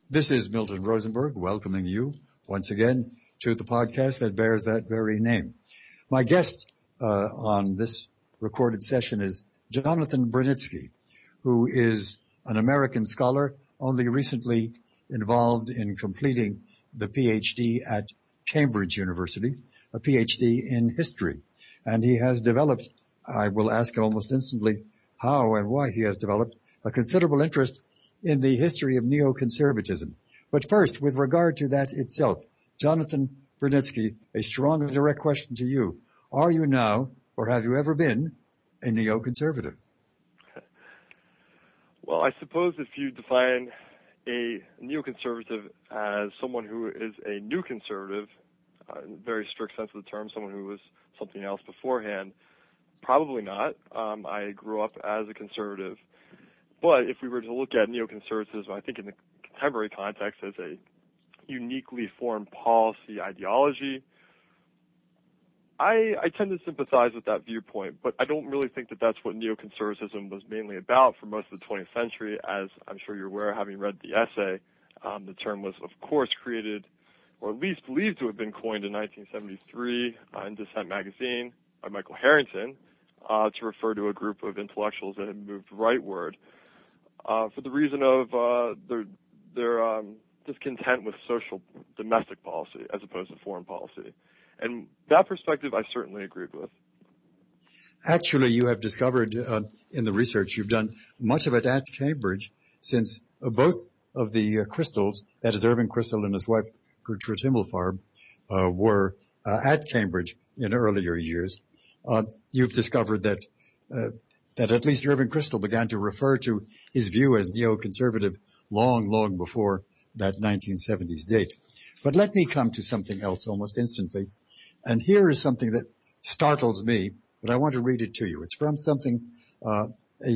This is Milton Rosenberg welcoming you once again to the podcast that bears that very name. My guest on this recorded session is Jonathan Brunitsky, who is an American scholar only recently involved in completing the PhD at Cambridge University, a PhD in history. And he has developed, I will ask almost instantly how and why he has developed a considerable interest in the history of neoconservatism. But first, with regard to that itself, Jonathan Brunitsky, a strong and direct question to you. Are you now, or have you ever been, a neoconservative? Well, I suppose if you define a neoconservative as someone who is a new conservative, in a very strict sense of the term, someone who was something else beforehand, probably not. I grew up as a conservative. But if we were to look at neoconservatism, I think in the contemporary context as a uniquely foreign policy ideology, I tend to sympathize with that viewpoint, but I don't really think that that's what neoconservatism was mainly about for most of the 20th century. As I'm sure you're aware, having read the essay, the term was, of course, created, or at least believed to have been coined in 1973 in Dissent magazine by Michael Harrington to refer to a group of intellectuals that had moved rightward for the reason of their discontent with social domestic policy as opposed to foreign policy. And that perspective I certainly agreed with. Actually, you have discovered in the research you've done much of it at Cambridge, since both of the Christals, that is Irving Kristol and his wife Gertrude Himmelfarb, were at Cambridge in earlier years. You've discovered that at least Irving Kristol began to refer to his view as neoconservative long before that 1970s date. But let me come to something else almost instantly. And here is something that startles me, but I want to read it to you. It's from a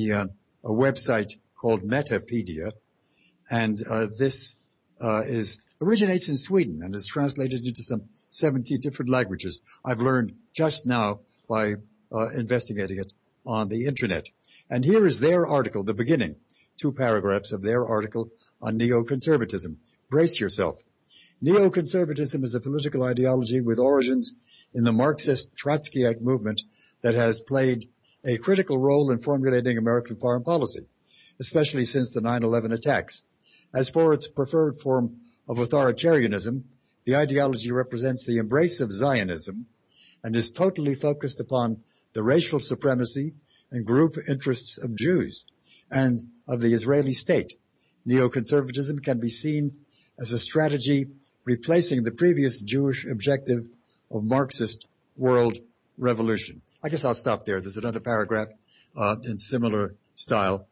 website called Metapedia, and this originates in Sweden and is translated into some 70 different languages. I've learned just now by investigating it on the internet. And here is their article, the beginning, 2 paragraphs of their article on neoconservatism. Brace yourself. Neoconservatism is a political ideology with origins in the Marxist Trotskyite movement that has played a critical role in formulating American foreign policy, especially since the 9/11 attacks. As for its preferred form of authoritarianism, the ideology represents the embrace of Zionism and is totally focused upon the racial supremacy and group interests of Jews and of the Israeli state. Neoconservatism can be seen as a strategy replacing the previous Jewish objective of Marxist world revolution. I guess I'll stop there. There's another paragraph in similar style.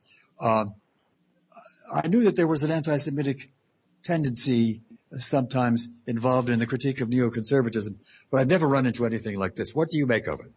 I knew that there was an anti-Semitic tendency sometimes involved in the critique of neoconservatism, but I've never run into anything like this. What do you make of it?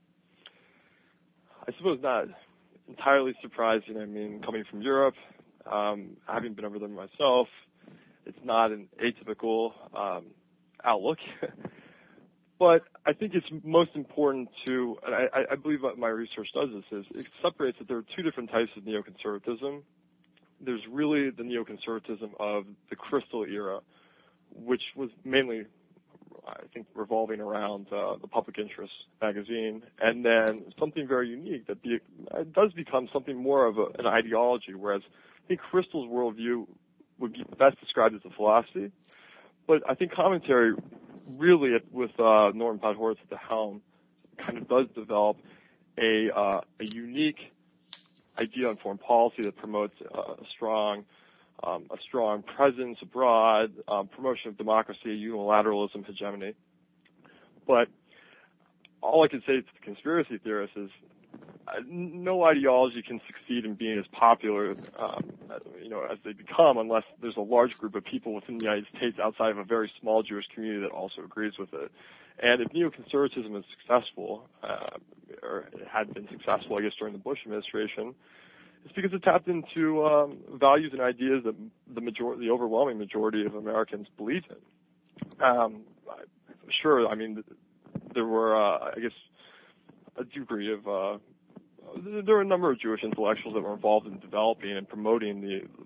I suppose not entirely surprising. I mean, coming from Europe, having been over there myself, it's not an atypical outlook. But I think it's most important to, and I believe what my research does this, is it separates that there are 2 different types of neoconservatism. There's really the neoconservatism of the Kristol era, which was mainly, I think, revolving around the Public Interest magazine, and then something very unique that it does become something more of an ideology, whereas I think Kristol's worldview would be best described as a philosophy. But I think commentary really, with Norman Podhoretz at the helm, kind of does develop a unique idea on foreign policy that promotes a strong presence abroad, promotion of democracy, unilateralism, hegemony. But all I can say to the conspiracy theorists is no ideology can succeed in being as popular, as they become, unless there's a large group of people within the United States outside of a very small Jewish community that also agrees with it. And if neoconservatism is successful, or it had been successful, I guess, during the Bush administration, it's because it tapped into values and ideas that the overwhelming majority of Americans believe in. Sure, I mean, there were, I guess, a degree of there were a number of Jewish intellectuals that were involved in developing and promoting the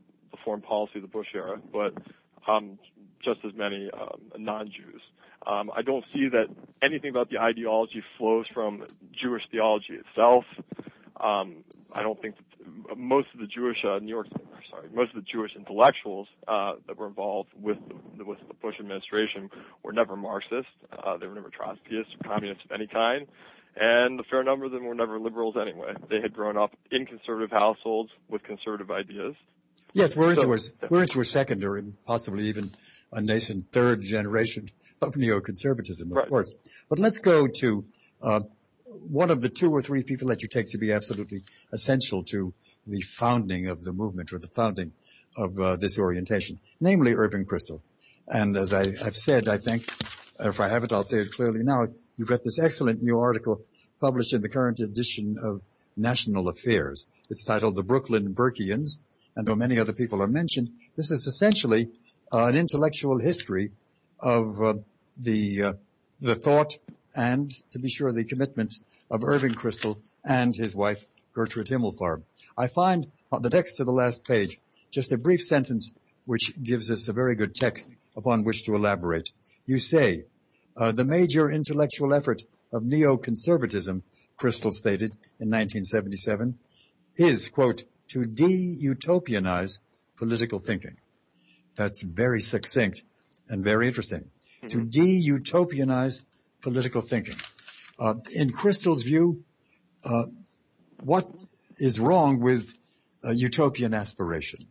foreign policy of the Bush era, but just as many non-Jews. I don't see that anything about the ideology flows from Jewish theology itself. I don't think that most of the Jewish most of the Jewish intellectuals that were involved with the Bush administration were never Marxist. They were never Trotskyists or communists of any kind, and a fair number of them were never liberals anyway. They had grown up in conservative households with conservative ideas. Yes, we're into a second or possibly even a nascent third generation of neoconservatism, of course. But let's go to one of the two or three people that you take to be absolutely essential to the founding of the movement or the founding of this orientation, namely Irving Kristol. And as I've said, I think, if I haven't, I'll say it clearly now, you've got this excellent new article published in the current edition of National Affairs. It's titled The Brooklyn Burkeans, and though many other people are mentioned, this is essentially an intellectual history of the thought and, to be sure, the commitments of Irving Kristol and his wife, Gertrude Himmelfarb. I find on the text to the last page just a brief sentence which gives us a very good text upon which to elaborate. You say, the major intellectual effort of neoconservatism, Kristol stated in 1977, is, quote, to de-utopianize political thinking. That's very succinct and very interesting. Mm-hmm. To de-utopianize political thinking. In Kristol's view, what is wrong with utopian aspiration?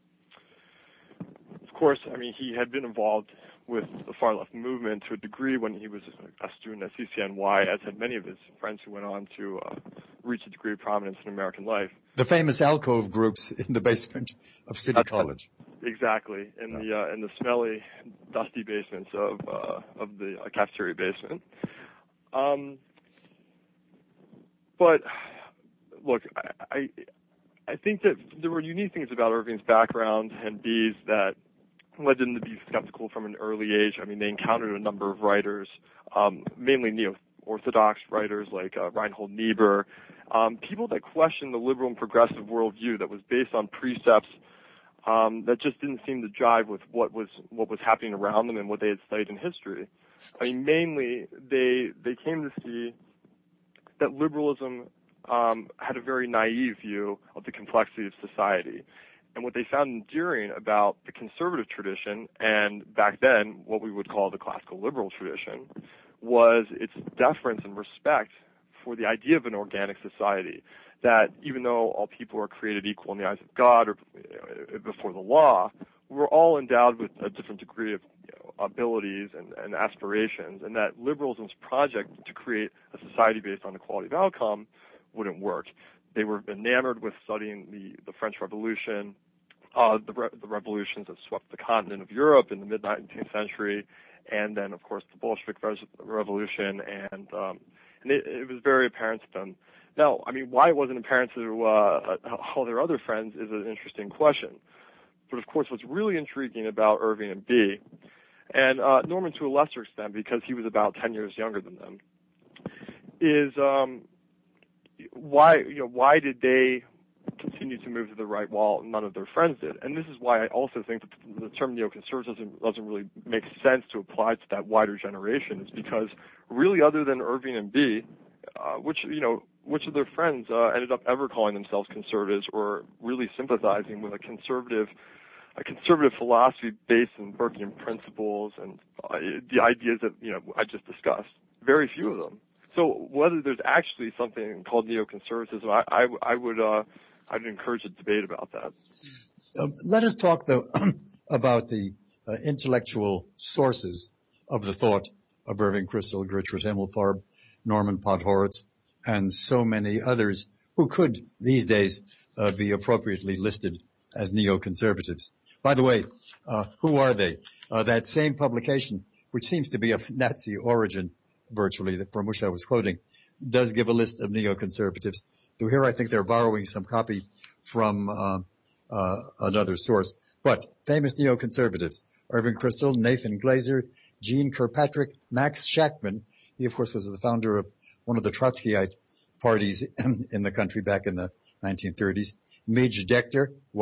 Of course, I mean, he had been involved with the far left movement to a degree when he was a student at CCNY, as had many of his friends who went on to reach a degree of prominence in American life. The famous alcove groups in the basement of City College. Exactly, in the smelly, dusty basements of the cafeteria basement. But look, I think that there were unique things about Irving's background and B's that led them to be skeptical from an early age. I mean, they encountered a number of writers, mainly neo-Orthodox writers like Reinhold Niebuhr, people that questioned the liberal and progressive worldview that was based on precepts that just didn't seem to jive with what was happening around them and what they had studied in history. I mean, mainly they came to see that liberalism had a very naive view of the complexity of society. And what they found endearing about the conservative tradition, and back then what we would call the classical liberal tradition, was its deference and respect for the idea of an organic society, that even though all people are created equal in the eyes of God or before the law, we're all endowed with a different degree of abilities and aspirations, and that liberalism's project to create a society based on equality of outcome wouldn't work. They were enamored with studying the French Revolution, the revolutions that swept the continent of Europe in the mid-19th century, and then, of course, the Bolshevik Revolution, and it was very apparent to them. Now, I mean, why it wasn't apparent to all their other friends is an interesting question. But, of course, what's really intriguing about Irving and B, and Norman to a lesser extent because he was about 10 years younger than them, is why did they continue to move to the right while none of their friends did? And this is why I also think that the term neoconservatism doesn't really make sense to apply to that wider generation, is because really other than Irving and B, which of their friends ended up ever calling themselves conservatives or really sympathizing with a conservative philosophy based in Burkean principles and the ideas that I just discussed? Very few of them. So whether there's actually something called neoconservatism, I'd encourage a debate about that. Let us talk, though, about the intellectual sources of the thought of Irving Kristol, Gertrude Himmelfarb, Norman Podhoretz, and so many others who could these days be appropriately listed as neoconservatives. By the way, who are they? That same publication, which seems to be of Nazi origin, virtually, from which I was quoting, does give a list of neoconservatives. So here I think they're borrowing some copy from another source. But famous neoconservatives: Irving Kristol, Nathan Glazer, Jean Kirkpatrick, Max Shachtman. He, of course, was the founder of one of the Trotskyite parties in the country back in the 1930s. Midge Decter, wife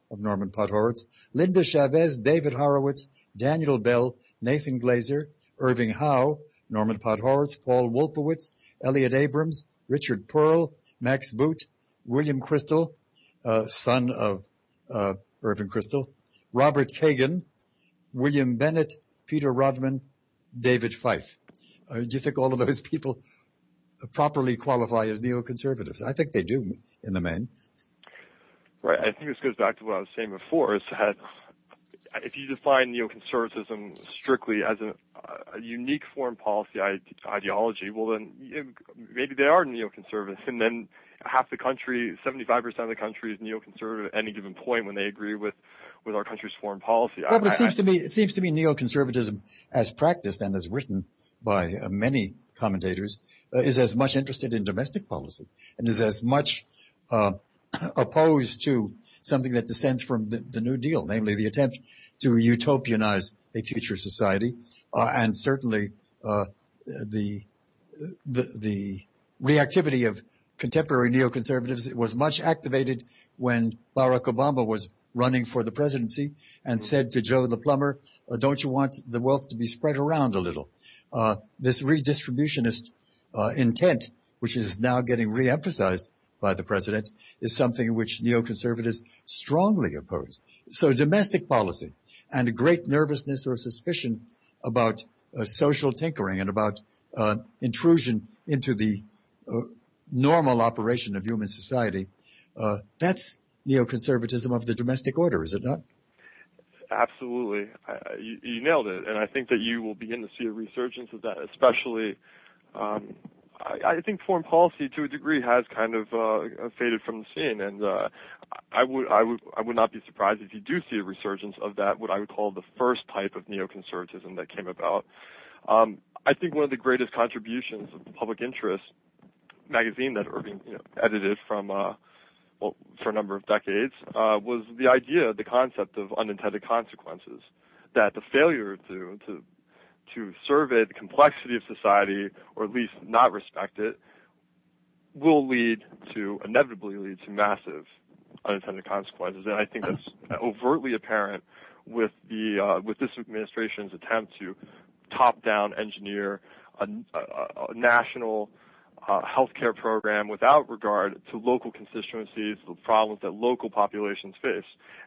of Norman Podhoretz, Linda Chavez, David Horowitz, Daniel Bell, Nathan Glazer, Irving Howe, Norman Podhoretz, Paul Wolfowitz, Elliot Abrams, Richard Pearl, Max Boot, William Crystal, son of Irving Crystal, Robert Kagan, William Bennett, Peter Rodman, David Fife. Do you think all of those people properly qualify as neoconservatives? I think they do in the main. Right. I think this goes back to what I was saying before, is that if you define neoconservatism strictly as a unique foreign policy ideology, well then maybe they are neoconservative, and then half the country, 75% of the country is neoconservative at any given point when they agree with our country's foreign policy. Well, but it seems to me neoconservatism as practiced and as written by many commentators is as much interested in domestic policy and is as much opposed to something that descends from the New Deal, namely the attempt to utopianize a future society, and certainly the reactivity of contemporary neoconservatives was much activated when Barack Obama was running for the presidency and said to Joe the plumber, don't you want the wealth to be spread around a little? This redistributionist intent, which is now getting reemphasized by the president, is something which neoconservatives strongly oppose. So domestic policy and a great nervousness or suspicion about social tinkering and about intrusion into the normal operation of human society, that's neoconservatism of the domestic order, is it not? Absolutely. You nailed it. And I think that you will begin to see a resurgence of that, especially I think foreign policy to a degree has kind of faded from the scene, and I would not be surprised if you do see a resurgence of that, what I would call the first type of neoconservatism that came about. I think one of the greatest contributions of Public Interest magazine that Irving edited from for a number of decades was the idea, the concept of unintended consequences, that the failure to survey the complexity of society, or at least not respect it, will inevitably lead to massive unintended consequences. And I think that's overtly apparent with this administration's attempt to top-down engineer a national healthcare program without regard to local constituencies, the problems that local populations face.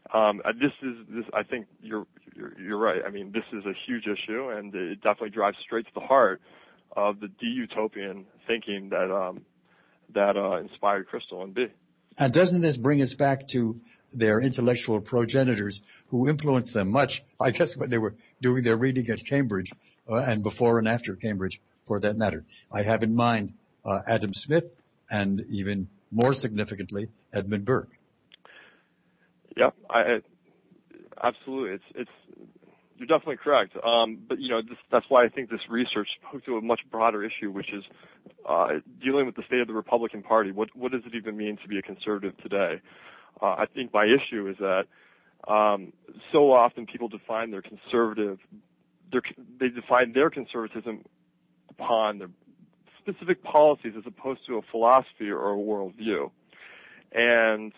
I think you're right. I mean, this is a huge issue, and it definitely drives straight to the heart of the de-utopian thinking that inspired Crystal and Bee. And doesn't this bring us back to their intellectual progenitors who influenced them much, I guess, when they were doing their reading at Cambridge, and before and after Cambridge, for that matter? I have in mind Adam Smith, and even more significantly, Edmund Burke. Yep, absolutely. You're definitely correct. But that's why I think this research spoke to a much broader issue, which is dealing with the state of the Republican Party. What does it even mean to be a conservative today? I think my issue is that so often people define their conservatism upon their specific policies as opposed to a philosophy or a worldview. And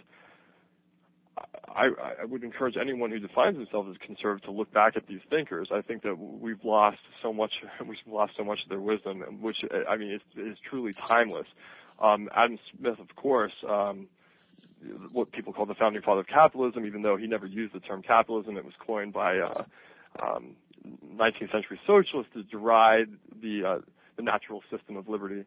I would encourage anyone who defines themselves as conservative to look back at these thinkers. I think that we've lost so much of their wisdom, which, I mean, is truly timeless. Adam Smith, of course, what people call the founding father of capitalism, even though he never used the term capitalism, it was coined by 19th century socialists to deride the natural system of liberty.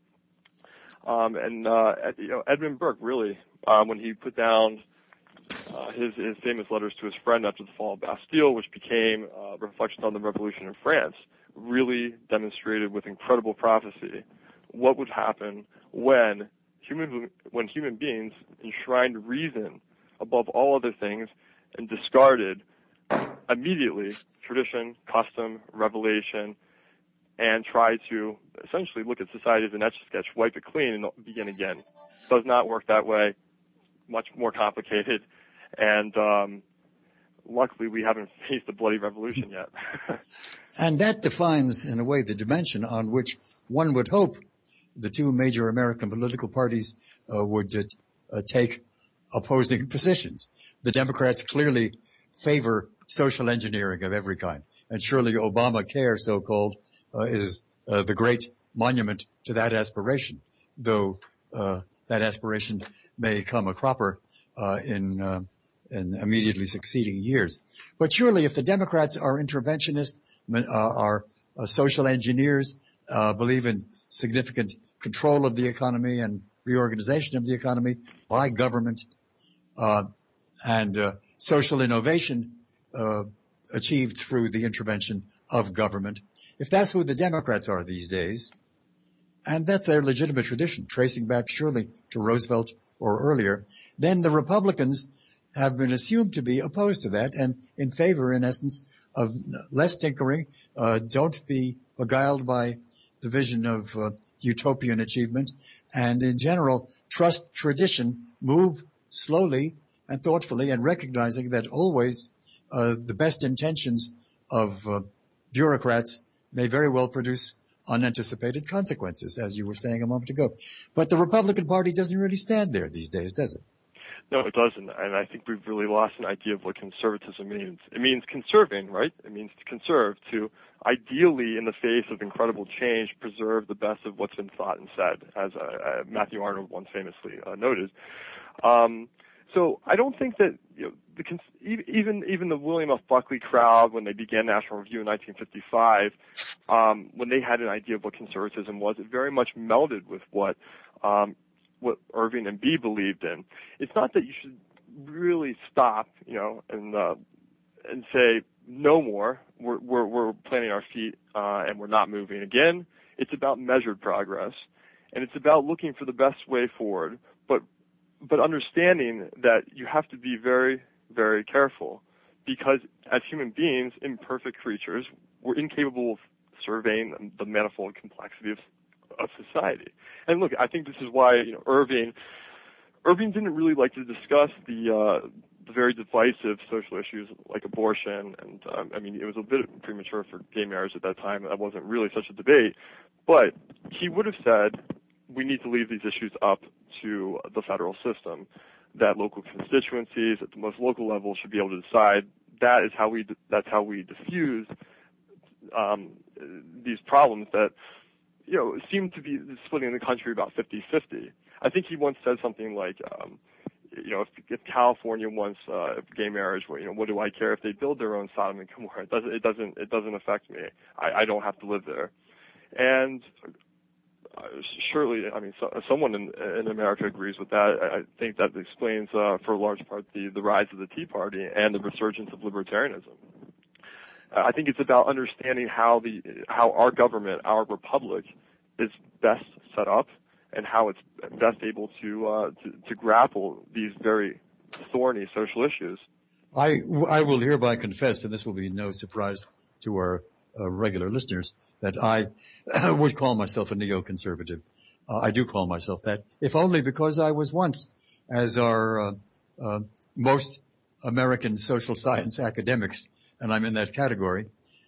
Edmund Burke, really, when he put down his famous letters to his friend after the fall of Bastille, which became Reflections on the Revolution in France, really demonstrated with incredible prophecy what would happen when human beings enshrined reason above all other things and discarded immediately tradition, custom, revelation, and try to essentially look at society as an etch-a-sketch, wipe it clean, and begin again. It does not work that way. Much more complicated. And luckily, we haven't faced a bloody revolution yet. And that defines, in a way, the dimension on which one would hope the two major American political parties would take opposing positions. The Democrats clearly favor social engineering of every kind. And surely Obamacare, so-called, is the great monument to that aspiration, though that aspiration may come a cropper in immediately succeeding years. But surely if the Democrats are interventionists, are social engineers, believe in significant control of the economy and reorganization of the economy by government, and social innovation achieved through the intervention of government, if that's who the Democrats are these days, and that's their legitimate tradition, tracing back surely to Roosevelt or earlier, then the Republicans have been assumed to be opposed to that and in favor, in essence, of less tinkering. Don't be beguiled by the vision of utopian achievement, and in general, trust tradition, move slowly and thoughtfully, and recognizing that always the best intentions of bureaucrats may very well produce unanticipated consequences, as you were saying a moment ago. But the Republican Party doesn't really stand there these days, does it? No, it doesn't. And I think we've really lost an idea of what conservatism means. It means conserving, right? It means to conserve, to ideally, in the face of incredible change, preserve the best of what's been thought and said, as Matthew Arnold once famously noted. So I don't think that even the William F. Buckley crowd, when they began National Review in 1955, when they had an idea of what conservatism was, it very much melded with what Irving and Bee believed in. It's not that you should really stop, and say no more. We're planting our feet and we're not moving again. It's about measured progress, and it's about looking for the best way forward, but understanding that you have to be very, very careful, because as human beings, imperfect creatures, we're incapable of surveying the manifold complexity of society. And look, I think this is why Irving didn't really like to discuss the very divisive social issues like abortion, and it was a bit premature for gay marriage at that time. That wasn't really such a debate, but he would have said we need to leave these issues up to the federal system, that local constituencies at the most local level should be able to decide. That's how we diffuse these problems that seem to be splitting the country about 50-50. I think he once said something like, if California wants gay marriage, what do I care if they build their own Sodom and Gomorrah? It doesn't affect me. I don't have to live there. And surely, someone in America agrees with that. I think that explains, for a large part, the rise of the Tea Party and the resurgence of libertarianism. I think it's about understanding how our government, our republic, is best set up, and how it's best able to grapple these very thorny social issues. I will hereby confess, and this will be no surprise to our regular listeners, that I would call myself a neoconservative. I do call myself that, if only because I was once, as are most American social science academics, and I'm in that category,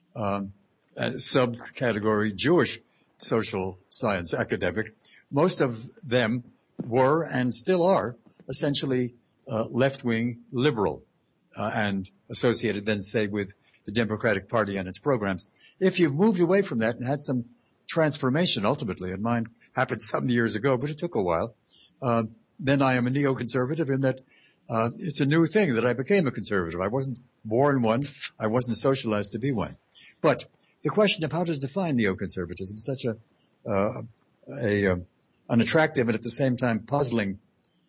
subcategory Jewish social science academic. Most of them were and still are essentially left-wing liberal and associated then, say, with the Democratic Party and its programs. If you've moved away from that and had some transformation ultimately, and mine happened some years ago, but it took a while, then I am a neoconservative in that it's a new thing that I became a conservative. I wasn't born one. I wasn't socialized to be one. But the question of how to define neoconservatism is such an attractive and at the same time puzzling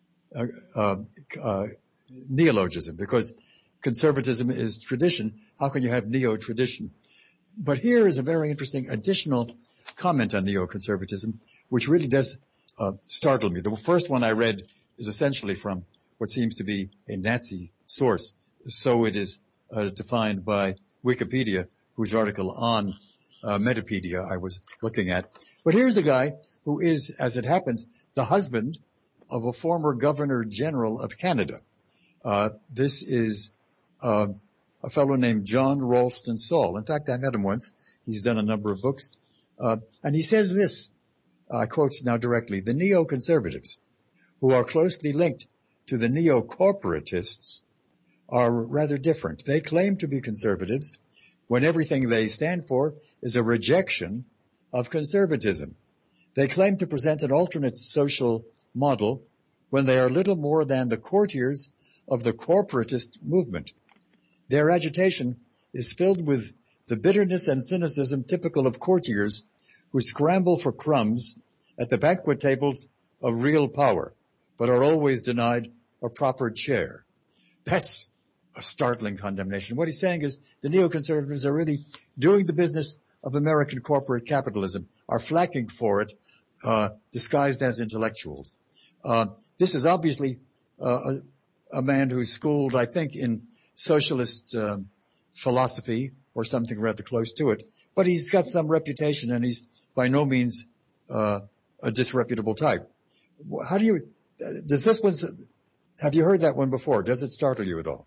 neologism, because conservatism is tradition. How can you have neo-tradition? But here is a very interesting additional comment on neoconservatism, which really does startle me. The first one I read is essentially from what seems to be a Nazi source. So it is defined by Wikipedia, whose article on Metapedia I was looking at. But here's a guy who is, as it happens, the husband of a former Governor General of Canada. This is a fellow named John Ralston Saul. In fact, I met him once. He's done a number of books. And he says this, I quote now directly, the neoconservatives, who are closely linked to the neo-corporatists are rather different. They claim to be conservatives when everything they stand for is a rejection of conservatism. They claim to present an alternate social model when they are little more than the courtiers of the corporatist movement. Their agitation is filled with the bitterness and cynicism typical of courtiers who scramble for crumbs at the banquet tables of real power, but are always denied a proper chair. That's a startling condemnation. What he's saying is the neoconservatives are really doing the business of American corporate capitalism, are flacking for it, disguised as intellectuals. This is obviously a man who's schooled, I think, in socialist philosophy or something rather close to it, but he's got some reputation and he's by no means a disreputable type. How do you, does this one, have you heard that one before? Does it startle you at all?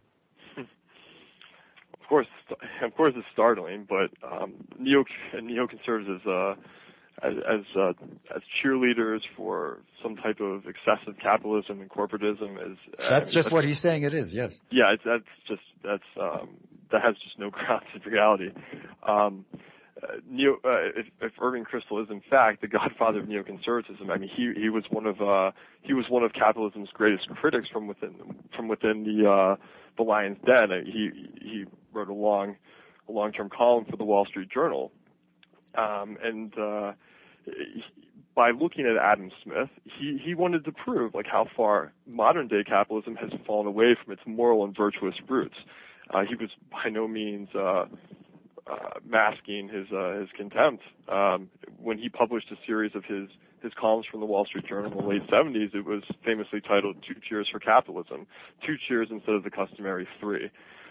Of course it's startling, but neoconservatives as cheerleaders for some type of excessive capitalism and corporatism is that's just what he's saying it is. Yes. Yeah, that has just no grounds in reality. If Irving Kristol is in fact the godfather of neoconservatism, I mean he was one of capitalism's greatest critics from within the Lion's Den. He wrote a long-term column for the Wall Street Journal, and by looking at Adam Smith, he wanted to prove like how far modern day capitalism has fallen away from its moral and virtuous roots. He was by no means masking his contempt. When he published a series of his columns from the Wall Street Journal in the late 70s, it was famously titled "Two Cheers for Capitalism," 2 cheers instead of the customary 3.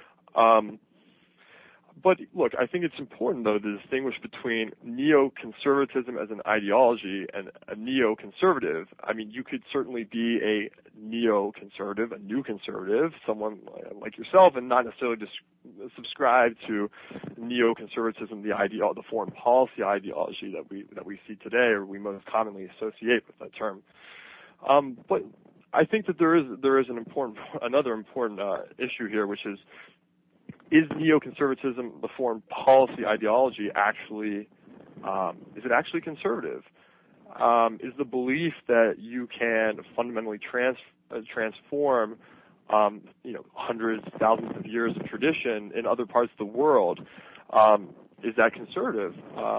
But look, I think it's important, though, to distinguish between neoconservatism as an ideology and a neoconservative. I mean, you could certainly be a neoconservative, a new conservative, someone like yourself, and not necessarily just subscribe to neoconservatism, the foreign policy ideology that we see today, or we most commonly associate with that term. But I think that there is another important issue here, which is neoconservatism, the foreign policy ideology, actually is it actually conservative? Is the belief that you can fundamentally transform hundreds, thousands of years of tradition in other parts of the world, is that conservative?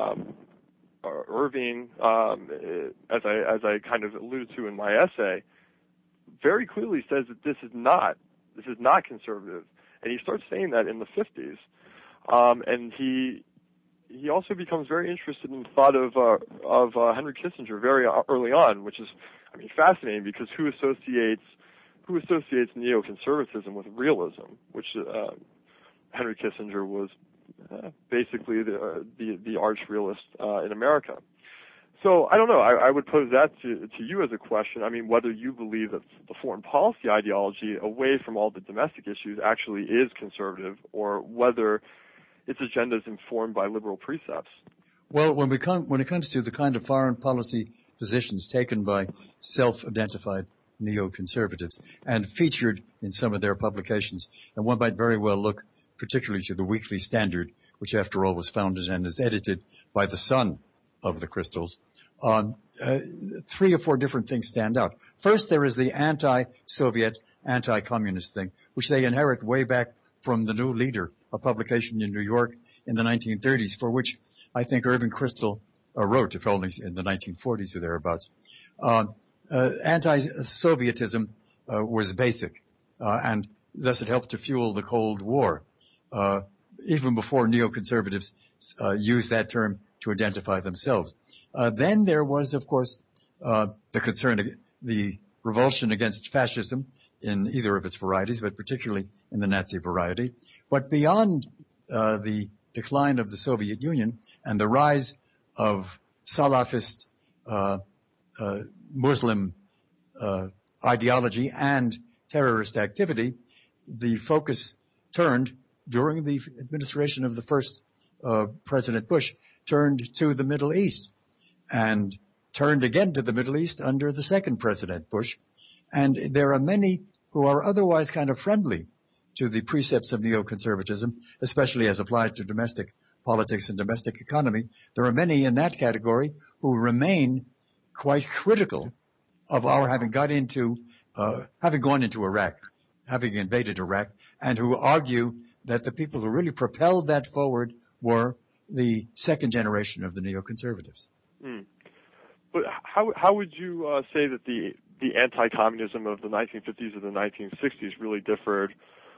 Irving, as I kind of alluded to in my essay, very clearly says that this is not conservative. And he starts saying that in the 50s, and he also becomes very interested in the thought of Henry Kissinger very early on, which is, I mean, fascinating because who associates neoconservatism with realism, which Henry Kissinger was basically the arch realist in America. So I don't know. I would pose that to you as a question. I mean, whether you believe that the foreign policy ideology, away from all the domestic issues, actually is conservative, or whether its agenda is informed by liberal precepts. Well, when it comes to the kind of foreign policy positions taken by self-identified neoconservatives and featured in some of their publications, and one might very well look particularly to the Weekly Standard, which after all was founded and is edited by the son of the Kristols. 3 or 4 different things stand out. First, there is the anti-Soviet, anti-communist thing, which they inherit way back from the New Leader, a publication in New York in the 1930s, for which I think Irving Kristol wrote, if only in the 1940s or thereabouts. Anti-Sovietism was basic, and thus it helped to fuel the Cold War, even before neoconservatives used that term to identify themselves. Then there was, of course, the revulsion against fascism in either of its varieties, but particularly in the Nazi variety. But beyond the decline of the Soviet Union and the rise of Salafist Muslim ideology and terrorist activity, the focus turned, during the administration of the first President Bush, turned to the Middle East, and turned again to the Middle East under the second President Bush. And there are many who are otherwise kind of friendly to the precepts of neoconservatism, especially as applied to domestic politics and domestic economy. There are many in that category who remain quite critical of our having gone into Iraq, having invaded Iraq, and who argue that the people who really propelled that forward were the second generation of the neoconservatives. Mm. But how would you say that the anti-communism of the 1950s and the 1960s really differed,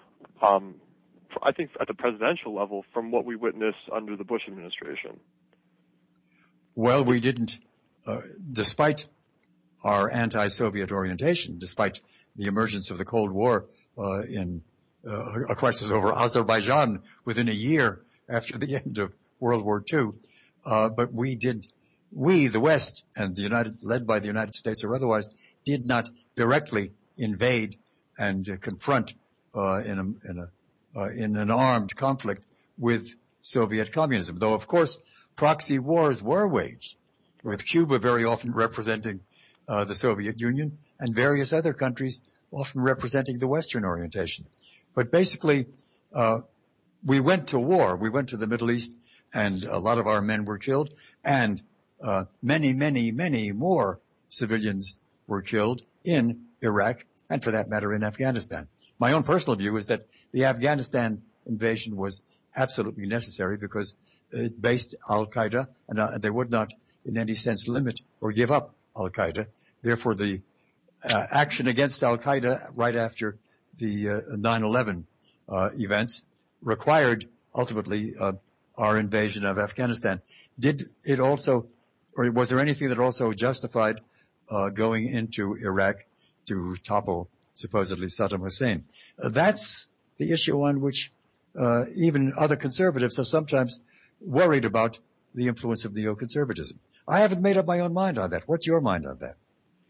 I think, at the presidential level from what we witnessed under the Bush administration? Well, we didn't, despite our anti-Soviet orientation, despite the emergence of the Cold War in a crisis over Azerbaijan within a year after the end of World War II, but we, the West, and led by the United States or otherwise, did not directly invade and confront in an armed conflict with Soviet communism. Though, of course, proxy wars were waged, with Cuba very often representing the Soviet Union and various other countries often representing the Western orientation. But basically, we went to war. We went to the Middle East, and a lot of our men were killed, and many, many, many more civilians were killed in Iraq, and for that matter in Afghanistan. My own personal view is that the Afghanistan invasion was absolutely necessary because it based Al-Qaeda, and they would not in any sense limit or give up Al-Qaeda. Therefore, the action against Al-Qaeda right after the 9/11 events required ultimately our invasion of Afghanistan. Did it also, or was there anything that also justified going into Iraq to topple supposedly Saddam Hussein? That's the issue on which even other conservatives are sometimes worried about the influence of neoconservatism. I haven't made up my own mind on that. What's your mind on that?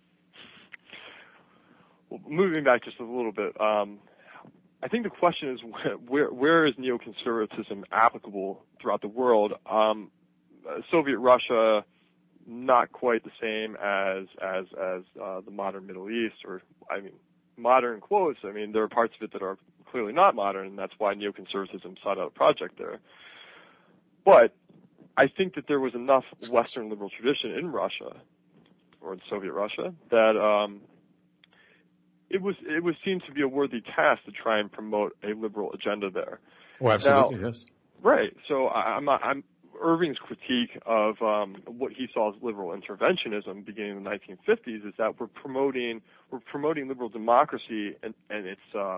Well, moving back just a little bit, I think the question is where is neoconservatism applicable throughout the world? Soviet Russia, not quite the same as the modern Middle East, or I mean, modern quotes. I mean, there are parts of it that are clearly not modern, and that's why neoconservatism sought out a project there. But I think that there was enough Western liberal tradition in Russia, or in Soviet Russia, that it was seen to be a worthy task to try and promote a liberal agenda there. Oh, absolutely, now, yes. Right. So I'm Irving's critique of what he saw as liberal interventionism beginning in the 1950s is that we're promoting liberal democracy and its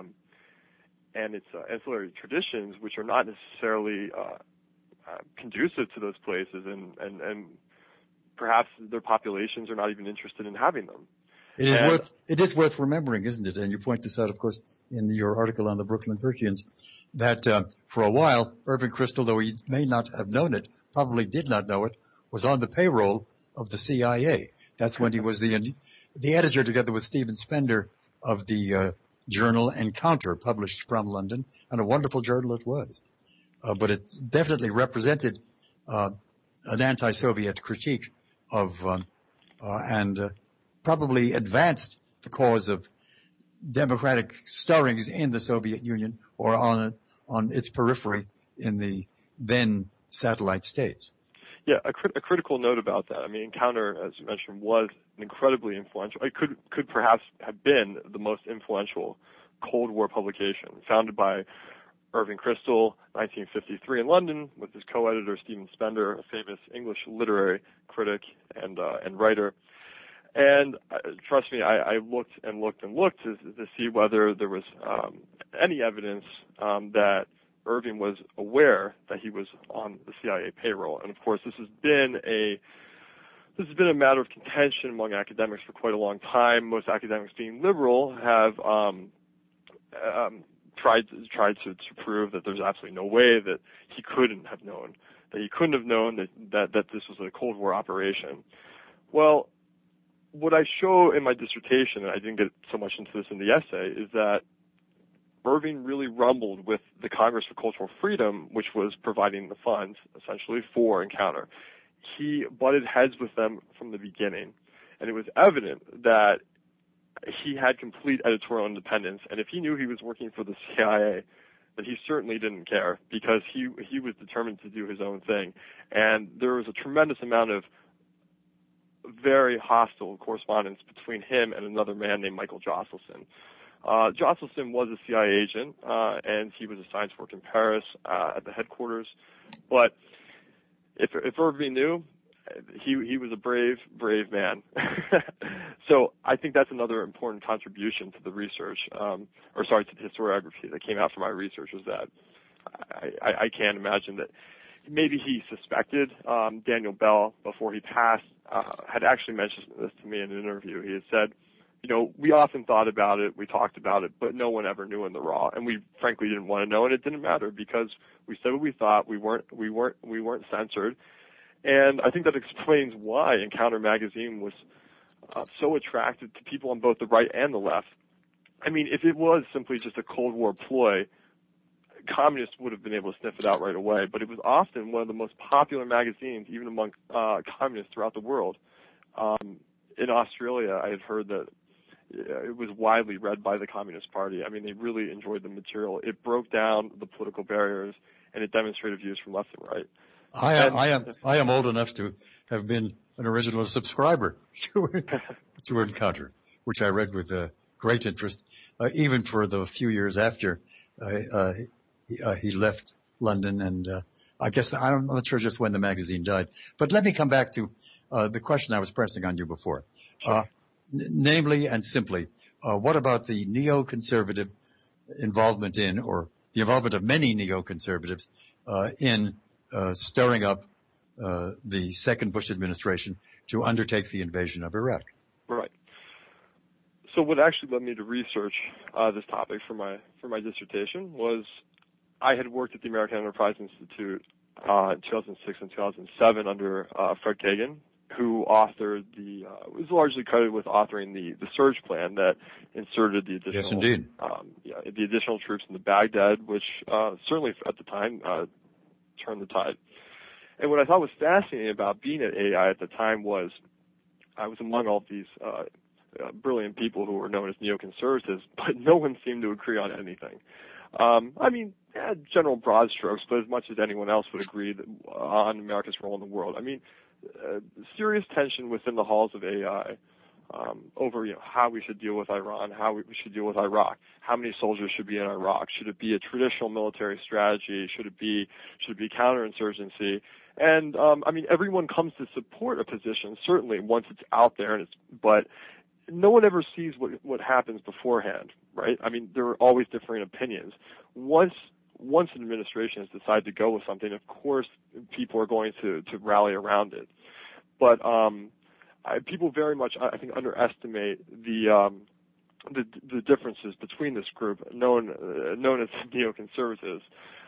ancillary traditions, which are not necessarily conducive to those places, and perhaps their populations are not even interested in having them. It is worth remembering, isn't it? And you point this out, of course, in your article on the Brooklyn Burkeans, that for a while, Irving Kristol, though he may not have known it, probably did not know it, was on the payroll of the CIA. That's when he was the editor, together with Stephen Spender, of the journal Encounter, published from London, and a wonderful journal it was. But it definitely represented an anti-Soviet critique of and probably advanced the cause of democratic stirrings in the Soviet Union or on its periphery in the then satellite states. Yeah, a critical note about that. I mean, Encounter, as you mentioned, was incredibly influential. It could perhaps have been the most influential Cold War publication, founded by Irving Kristol, 1953 in London, with his co-editor Stephen Spender, a famous English literary critic and writer. And trust me, I looked and looked and looked to see whether there was any evidence that Irving was aware that he was on the CIA payroll. And of course, this has been a matter of contention among academics for quite a long time. Most academics, being liberal, have tried to prove that there's absolutely no way that he couldn't have known, that this was a Cold War operation. Well, what I show in my dissertation, and I didn't get so much into this in the essay, is that Irving really rumbled with the Congress for Cultural Freedom, which was providing the funds, essentially, for Encounter. He butted heads with them from the beginning, and it was evident that he had complete editorial independence, and if he knew he was working for the CIA, then he certainly didn't care, because he was determined to do his own thing. And there was a tremendous amount of very hostile correspondence between him and another man named Michael Josselson. Josselson was a CIA agent, and he was assigned to work in Paris at the headquarters. But if Irving knew, he was a brave man. So I think that's another important contribution to the research, to the historiography that came out from my research, is that I can't imagine that maybe he suspected. Daniel Bell, before he passed, had actually mentioned this to me in an interview. He had said, we often thought about it, we talked about it, but no one ever knew in the raw, and we frankly didn't want to know, and it didn't matter because we said what we thought. We weren't censored, and I think that explains why Encounter magazine was so attractive to people on both the right and the left. I mean, if it was simply just a Cold War ploy, communists would have been able to sniff it out right away, but it was often one of the most popular magazines, even among communists throughout the world. In Australia, I had heard that it was widely read by the Communist Party. I mean, they really enjoyed the material. It broke down the political barriers, and it demonstrated views from left and right. I am old enough to have been an original subscriber to Encounter, which I read with great interest, even for the few years after he left London. And I guess I'm not sure just when the magazine died. But let me come back to the question I was pressing on you before. Sure. Namely and simply, what about the neoconservative involvement in, or the involvement of many neoconservatives in stirring up the second Bush administration to undertake the invasion of Iraq? Right. So what actually led me to research this topic for my dissertation was I had worked at the American Enterprise Institute in 2006 and 2007 under Fred Kagan, who authored was largely credited with authoring the surge plan that inserted the additional, yes, indeed, the additional troops into Baghdad, which certainly at the time turned the tide. And what I thought was fascinating about being at AI at the time was I was among all these brilliant people who were known as neoconservatives, but no one seemed to agree on anything. I mean, general broad strokes, but as much as anyone else would agree on America's role in the world. I mean, serious tension within the halls of AI over how we should deal with Iran, how we should deal with Iraq, how many soldiers should be in Iraq, should it be a traditional military strategy, should it be counterinsurgency, and I mean everyone comes to support a position certainly once it's out there, but no one ever sees what happens beforehand, right? I mean there are always differing opinions. Once an administration has decided to go with something, of course, people are going to rally around it. But people very much, I think, underestimate the differences between this group, known as neoconservatives.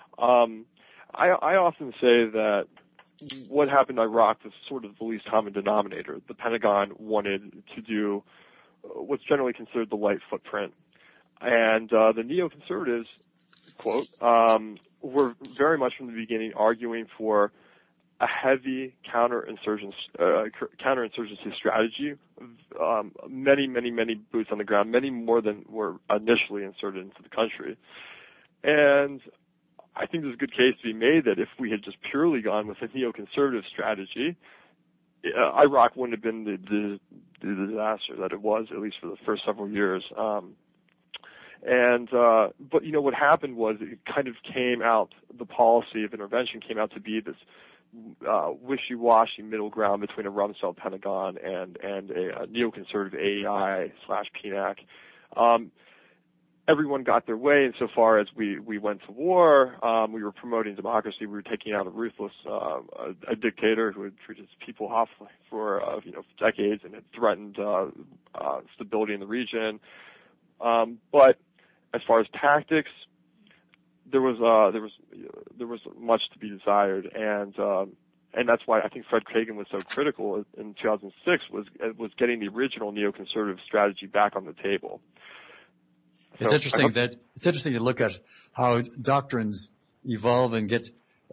I often say that what happened in Iraq was sort of the least common denominator. The Pentagon wanted to do what's generally considered the light footprint, and the neoconservatives, quote, were very much from the beginning arguing for a heavy counterinsurgency strategy, many boots on the ground, many more than were initially inserted into the country. And I think there's a good case to be made that if we had just purely gone with a neoconservative strategy, Iraq wouldn't have been the disaster that it was, at least for the first several years. But what happened was it kind of came out, the policy of intervention came out to be this wishy-washy middle ground between a Rumsfeld Pentagon and a neoconservative AEI/PNAC. Everyone got their way insofar as we went to war. We were promoting democracy. We were taking out a ruthless a dictator who had treated his people awfully for decades and had threatened stability in the region. But as far as tactics, there was much to be desired, and that's why I think Fred Kagan was so critical in 2006 was getting the original neoconservative strategy back on the table. It's interesting to look at how doctrines evolve and get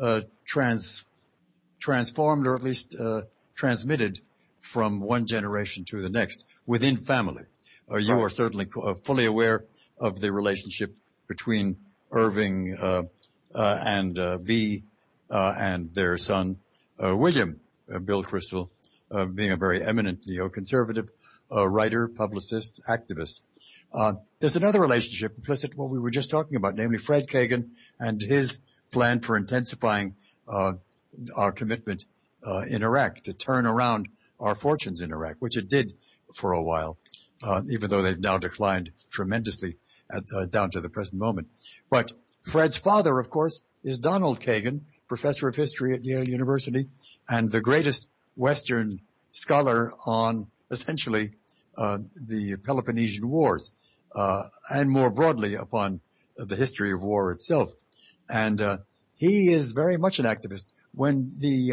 transformed, or at least transmitted from one generation to the next within family. You are certainly fully aware of the relationship between Irving and Bee and their son William, Bill Kristol, being a very eminent neoconservative writer, publicist, activist. There's another relationship implicit in what we were just talking about, namely Fred Kagan and his plan for intensifying our commitment in Iraq to turn around our fortunes in Iraq, which it did for a while, even though they've now declined tremendously down to the present moment. But Fred's father, of course, is Donald Kagan, professor of history at Yale University and the greatest Western scholar on essentially the Peloponnesian Wars and more broadly upon the history of war itself. And he is very much an activist. When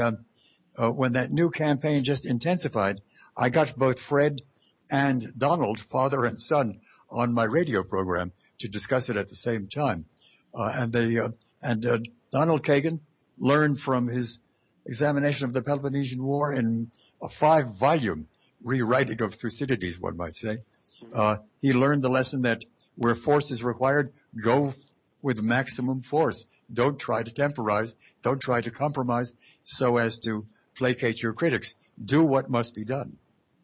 that new campaign just intensified, I got both Fred and Donald, father and son, on my radio program to discuss it at the same time. Donald Kagan learned from his examination of the Peloponnesian War in a 5-volume rewriting of Thucydides, one might say. He learned the lesson that where force is required, go with maximum force. Don't try to temporize. Don't try to compromise so as to placate your critics. Do what must be done.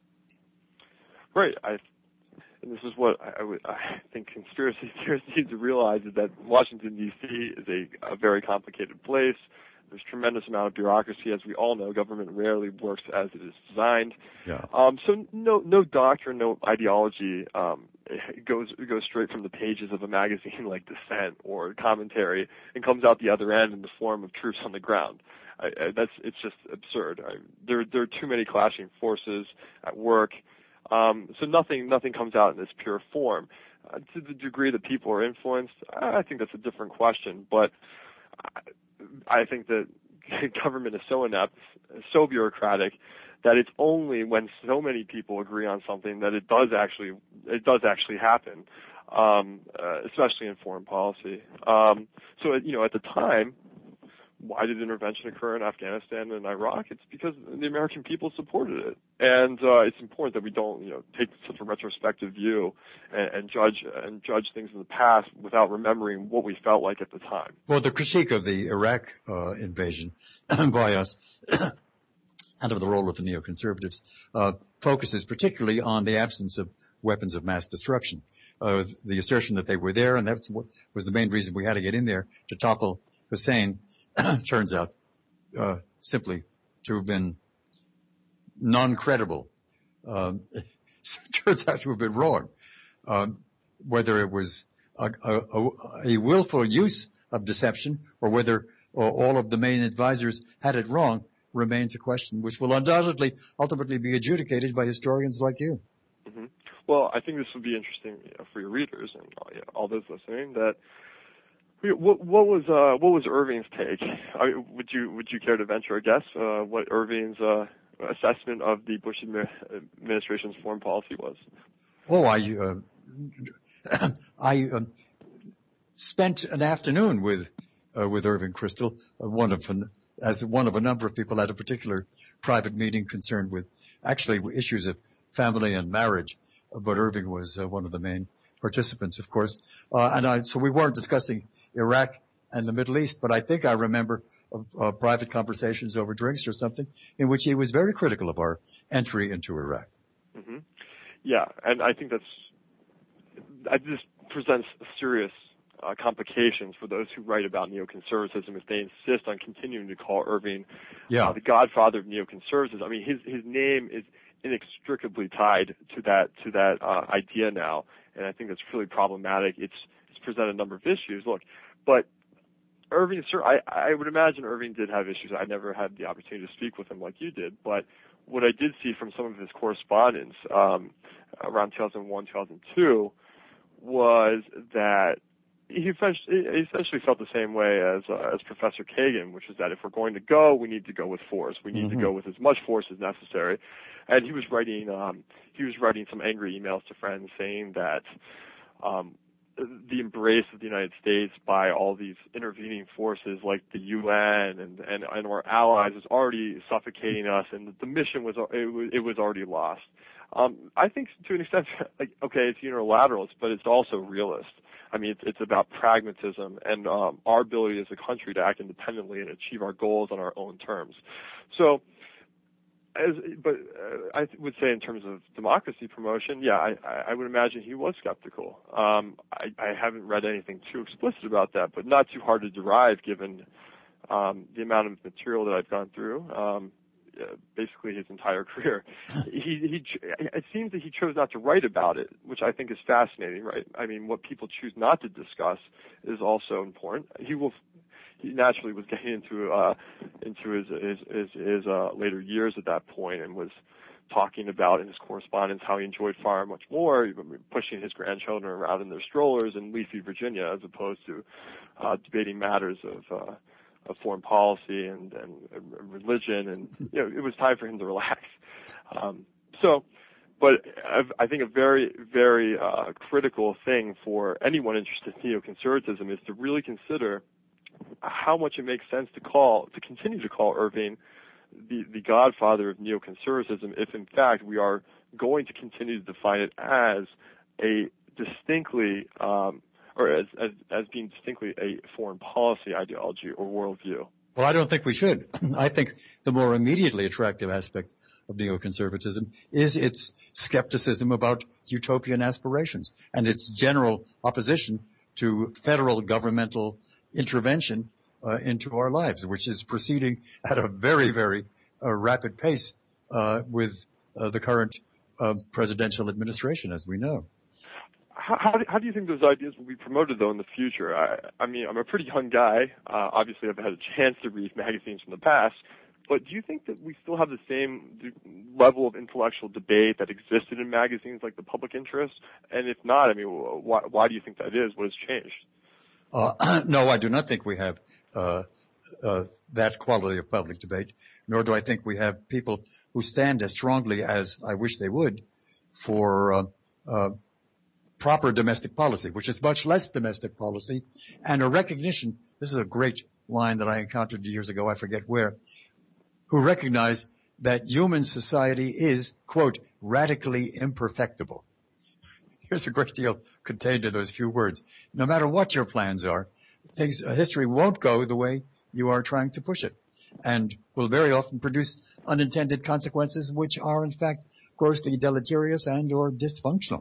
Right. And this is what I think conspiracy theorists need to realize, is that Washington, D.C. is a very complicated place. There's tremendous amount of bureaucracy. As we all know, government rarely works as it is designed. Yeah. So no doctrine, no ideology goes straight from the pages of a magazine like Dissent or Commentary and comes out the other end in the form of troops on the ground. It's just absurd. There are too many clashing forces at work. So nothing comes out in this pure form. To the degree that people are influenced, I think that's a different question. But I think that government is so inept, so bureaucratic, that it's only when so many people agree on something that it does actually happen, especially in foreign policy. So at the time, why did intervention occur in Afghanistan and Iraq? It's because the American people supported it, and it's important that we don't take such a retrospective view and judge things in the past without remembering what we felt like at the time. Well, the critique of the Iraq invasion by us and of the role of the neoconservatives focuses particularly on the absence of weapons of mass destruction. The assertion that they were there, and that was the main reason we had to get in there to topple Hussein, turns out simply to have been non-credible. Turns out to have been wrong. Whether it was a willful use of deception or whether all of the main advisors had it wrong remains a question which will undoubtedly ultimately be adjudicated by historians like you. Mm-hmm. Well, I think this would be interesting for your readers and all those listening. That what was Irving's take? Would you care to venture a guess what Irving's assessment of the Bush administration's foreign policy was? Oh, I spent an afternoon with Irving Kristol, one of a number of people at a particular private meeting concerned with actually issues of family and marriage. But Irving was one of the main participants, of course. So we weren't discussing Iraq and the Middle East, but I think I remember private conversations over drinks or something in which he was very critical of our entry into Iraq. Mm-hmm. Yeah, and I think this presents serious complications for those who write about neoconservatism if they insist on continuing to call Irving the godfather of neoconservatism. I mean, his name is inextricably tied to that idea now, and I think that's really problematic. It's presented a number of issues. Look, but Irving, sir, I would imagine Irving did have issues. I never had the opportunity to speak with him like you did, but what I did see from some of his correspondence around 2001, 2002 was that he essentially felt the same way as Professor Kagan, which is that if we're going to go, we need to go with force. We need to go with as much force as necessary. And he was writing some angry emails to friends saying that the embrace of the United States by all these intervening forces like the UN and our allies was already suffocating us, and the mission was already lost. I think to an extent, like, okay, it's unilateralist, but it's also realist. I mean, it's about pragmatism and our ability as a country to act independently and achieve our goals on our own terms. So, I would say in terms of democracy promotion, yeah, I would imagine he was skeptical. I haven't read anything too explicit about that, but not too hard to derive given the amount of material that I've gone through. Basically his entire career. It seems that he chose not to write about it, which I think is fascinating, right? I mean, what people choose not to discuss is also important. He naturally was getting into his later years at that point and was talking about in his correspondence how he enjoyed fire much more, pushing his grandchildren around in their strollers in leafy Virginia as opposed to debating matters of foreign policy and religion, and it was time for him to relax. But I think a very, very critical thing for anyone interested in neoconservatism is to really consider how much it makes sense to continue to call Irving the godfather of neoconservatism if in fact we are going to continue to define it as a distinctly or as being distinctly a foreign policy ideology or worldview. Well, I don't think we should. I think the more immediately attractive aspect of neoconservatism is its skepticism about utopian aspirations and its general opposition to federal governmental intervention into our lives, which is proceeding at a very, very rapid pace with the current presidential administration, as we know. How do you think those ideas will be promoted, though, in the future? I mean, I'm a pretty young guy. Obviously, I've had a chance to read magazines from the past. But do you think that we still have the same level of intellectual debate that existed in magazines like The Public Interest? And if not, I mean, why do you think that is? What has changed? No, I do not think we have that quality of public debate, nor do I think we have people who stand as strongly as I wish they would for proper domestic policy, which is much less domestic policy, and a recognition, this is a great line that I encountered years ago, I forget where, who recognize that human society is, quote, radically imperfectible. Here's a great deal contained in those few words. No matter what your plans are, history won't go the way you are trying to push it, and will very often produce unintended consequences which are, in fact, grossly deleterious and or dysfunctional.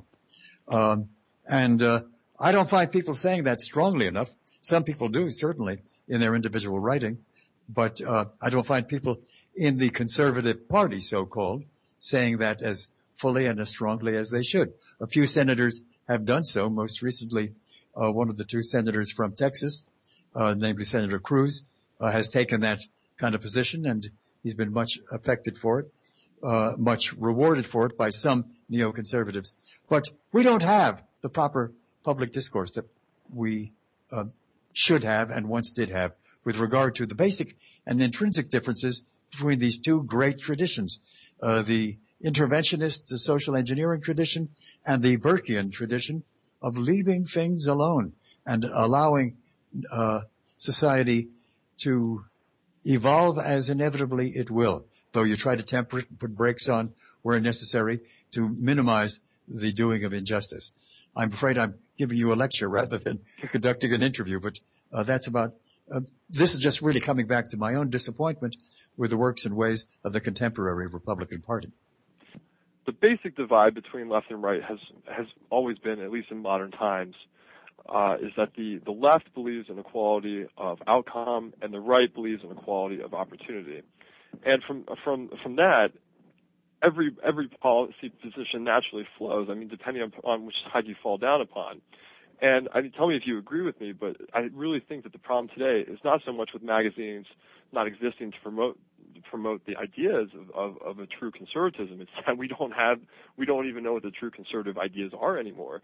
I don't find people saying that strongly enough. Some people do, certainly, in their individual writing, but I don't find people in the conservative party, so-called, saying that as fully and as strongly as they should. A few senators have done so. Most recently, one of the two senators from Texas, namely Senator Cruz, has taken that kind of position, and he's been much affected for it, much rewarded for it by some neoconservatives. But we don't have the proper public discourse that we should have and once did have with regard to the basic and intrinsic differences between these two great traditions, the interventionist the social engineering tradition and the Burkean tradition of leaving things alone and allowing society to evolve as inevitably it will, though you try to temper it and put brakes on where necessary to minimize the doing of injustice. I'm afraid I'm giving you a lecture rather than conducting an interview, but that's about this is just really coming back to my own disappointment with the works and ways of the contemporary Republican Party. The basic divide between left and right has always been, at least in modern times, is that the left believes in equality of outcome and the right believes in equality of opportunity. And from that, every policy position naturally flows. I mean, depending on which side you fall down upon. And I mean, tell me if you agree with me, but I really think that the problem today is not so much with magazines not existing to promote the ideas of a true conservatism. It's that we don't even know what the true conservative ideas are anymore.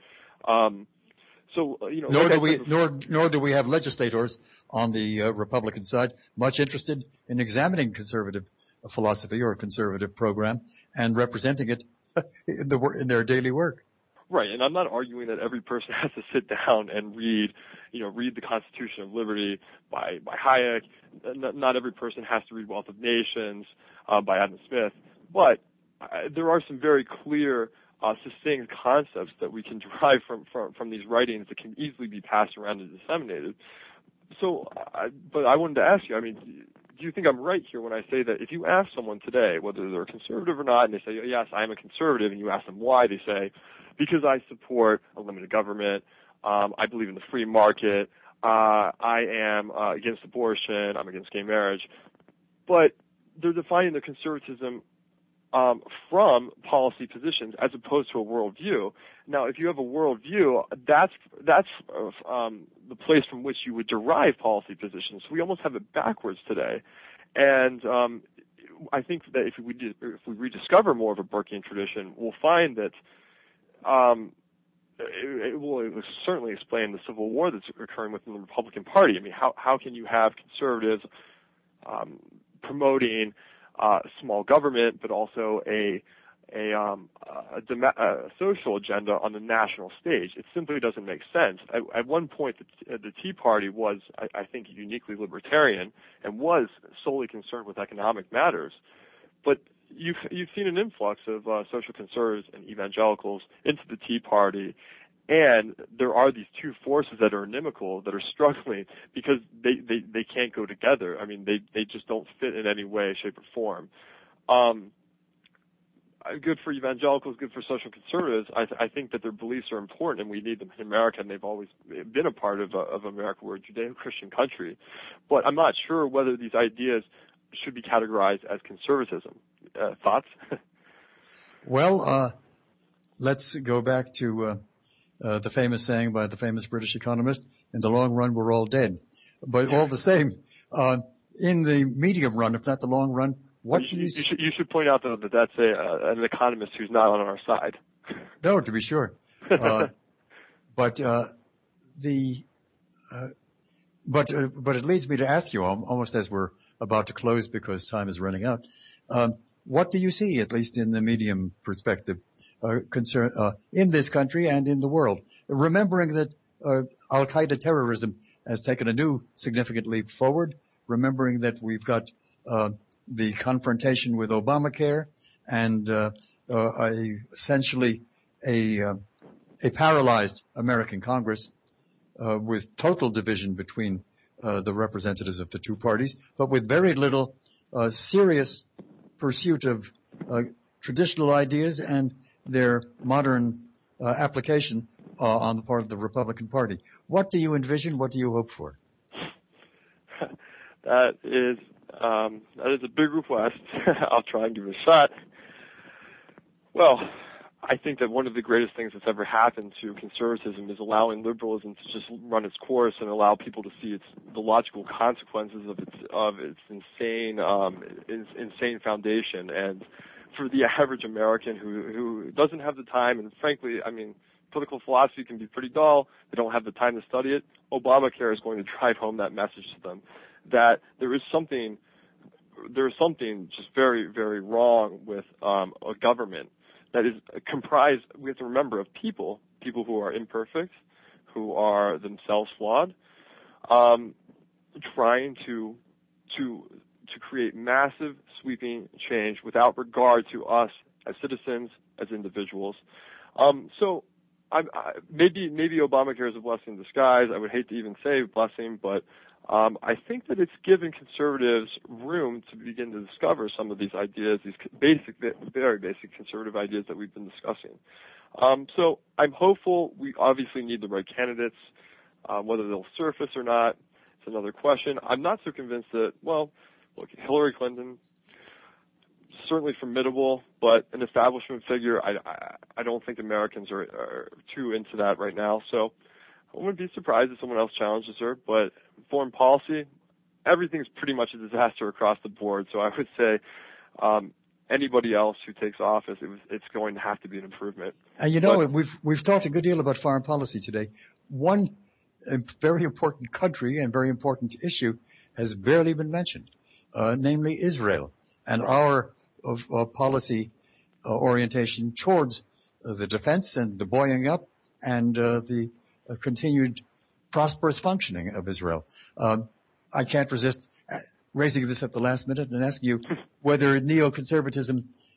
Nor do we have legislators on the Republican side much interested in examining conservative philosophy or a conservative program and representing it in their daily work. Right, and I'm not arguing that every person has to sit down and read the Constitution of Liberty by Hayek. Not every person has to read Wealth of Nations by Adam Smith. But there are some very clear, succinct concepts that we can derive from these writings that can easily be passed around and disseminated. So, but I wanted to ask you, I mean, do you think I'm right here when I say that if you ask someone today, whether they're a conservative or not, and they say, yes, I am a conservative, and you ask them why, they say, because I support a limited government, I believe in the free market, I am against abortion, I'm against gay marriage. But they're defining their conservatism from policy positions as opposed to a worldview. Now, if you have a worldview, that's the place from which you would derive policy positions. So we almost have it backwards today. And I think that if we rediscover more of a Burkean tradition, we'll find that it will certainly explain the civil war that's occurring within the Republican Party. I mean, how can you have conservatives promoting small government, but also a social agenda on the national stage? It simply doesn't make sense. At one point, the Tea Party was, I think, uniquely libertarian and was solely concerned with economic matters. But you've seen an influx of social conservatives and evangelicals into the Tea Party, and there are these two forces that are inimical, that are struggling because they can't go together. I mean, they just don't fit in any way, shape, or form. Good for evangelicals, good for social conservatives. I think that their beliefs are important, and we need them in America, and they've always been a part of America. We're a Judeo-Christian country. But I'm not sure whether these ideas should be categorized as conservatism. Thoughts? Well, let's go back to the famous saying by the famous British economist, in the long run, we're all dead. But all the same, in the medium run, if not the long run, what do you see? You should point out, though, that that's an economist who's not on our side. No, to be sure. But it leads me to ask you, almost as we're about to close because time is running out, what do you see, at least in the medium perspective, in this country and in the world? Remembering that Al-Qaeda terrorism has taken a new significant leap forward, remembering that we've got the confrontation with Obamacare and essentially a paralyzed American Congress with total division between the representatives of the two parties, but with very little serious pursuit of traditional ideas and their modern application on the part of the Republican Party. What do you envision? What do you hope for? That is a big request. I'll try and give it a shot. Well, I think that one of the greatest things that's ever happened to conservatism is allowing liberalism to just run its course and allow people to see the logical consequences of its insane foundation. And for the average American who doesn't have the time, and frankly, I mean, political philosophy can be pretty dull. They don't have the time to study it. Obamacare is going to drive home that message to them, that there is something just very, very wrong with a government that is comprised, we have to remember, of people who are imperfect, who are themselves flawed, trying to create massive, sweeping change without regard to us as citizens, as individuals. So maybe Obamacare is a blessing in disguise. I would hate to even say blessing, but I think that it's given conservatives room to begin to discover some of these ideas, these basic, very basic conservative ideas that we've been discussing. So I'm hopeful. We obviously need the right candidates. Whether they'll surface or not, it's another question. I'm not so convinced that, well, look, Hillary Clinton, certainly formidable, but an establishment figure, I don't think Americans are too into that right now. So I wouldn't be surprised if someone else challenges her, but foreign policy, everything's pretty much a disaster across the board. So I would say anybody else who takes office, it's going to have to be an improvement. And we've talked a good deal about foreign policy today. One very important country and very important issue has barely been mentioned, namely Israel, and our policy orientation towards the defense and the buoying up and the continued prosperous functioning of Israel. I can't resist raising this at the last minute and asking you whether neoconservatism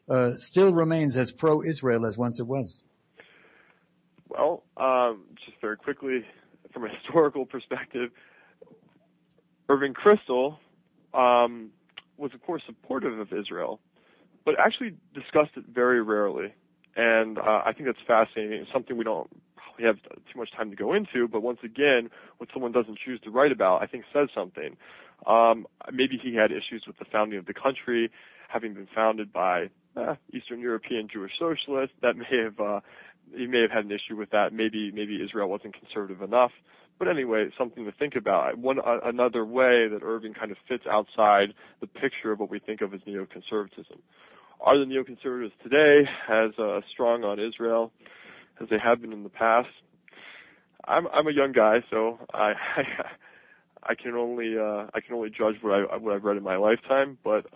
still remains as pro-Israel as once it was? Well, just very quickly, from a historical perspective, Irving Kristol was, of course, supportive of Israel, but actually discussed it very rarely. And I think that's fascinating. It's something we don't probably have too much time to go into, but once again, what someone doesn't choose to write about, I think says something. Maybe he had issues with the founding of the country, having been founded by Eastern European Jewish socialists. That he may have had an issue with that. Maybe Israel wasn't conservative enough. But anyway, something to think about. Another way that Irving kind of fits outside the picture of what we think of as neoconservatism. Are the neoconservatives today as strong on Israel as they have been in the past? I'm a young guy, so I can only judge what I've read in my lifetime. But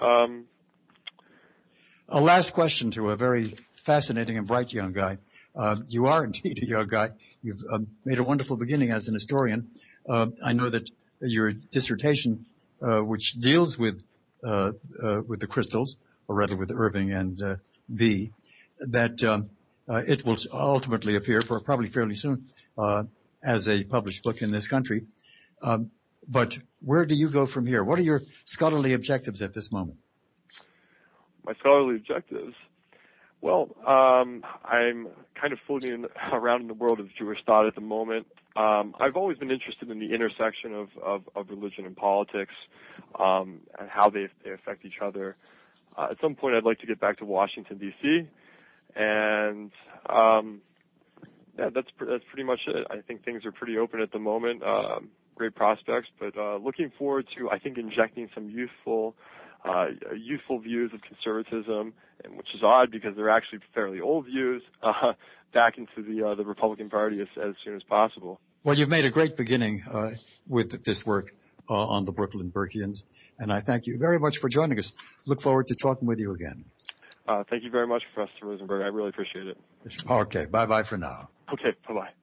a last question to a very fascinating and bright young guy. You are indeed a young guy. You've made a wonderful beginning as an historian. I know that your dissertation, which deals with the Kristals, or rather with Irving and V, that it will ultimately appear, probably fairly soon, as a published book in this country. But where do you go from here? What are your scholarly objectives at this moment? My scholarly objectives? Well, I'm kind of floating around in the world of Jewish thought at the moment. I've always been interested in the intersection of religion and politics, and how they affect each other. At some point, I'd like to get back to Washington, D.C., and that's pretty much it. I think things are pretty open at the moment, great prospects, but looking forward to, I think, injecting some youthful views of conservatism, and which is odd because they're actually fairly old views, back into the Republican Party as soon as possible. Well, you've made a great beginning with this work on the Brooklyn Burkeans, and I thank you very much for joining us. Look forward to talking with you again. Thank you very much, Professor Rosenberg. I really appreciate it. Okay, bye-bye for now. Okay, bye-bye.